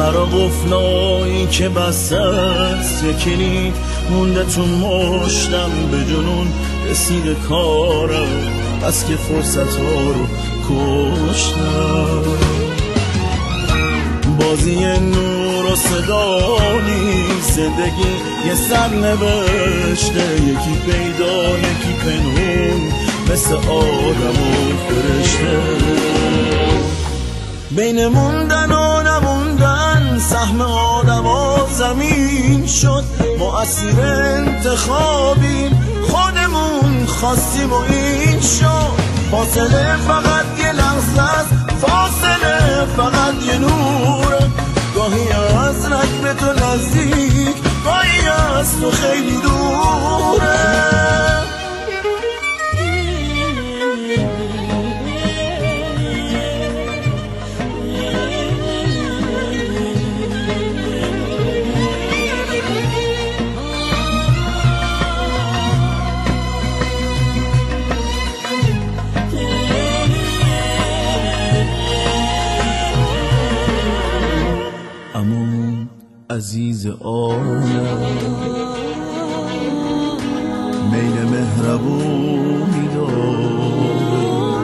برا قفلایی که بست یه کلید مونده تو مشتم، به جنون رسیده کارم بس که فرصت ها رو کشتم. بازی نور و صدا نیست، زندگی یه سر نوشته، یکی پیدا یکی پنهون مثل آدم و فرشته. بین موندن و نموندن سهم آدم و زمین شد، ما اسیر انتخابیم خودمون خواستیم و این شد. فاصله فقط یه لحظه است، فاصله فقط یه نوره، گاهی از رکب تو نزدیک، گاهی از تو خیلی دوره. عزیز عالم میل مهربونی داره،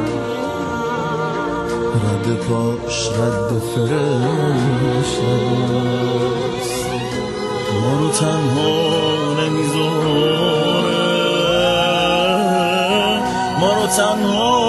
رد پاش رد فرشته است، ما رو تنها نمیذاره، ما رو تنها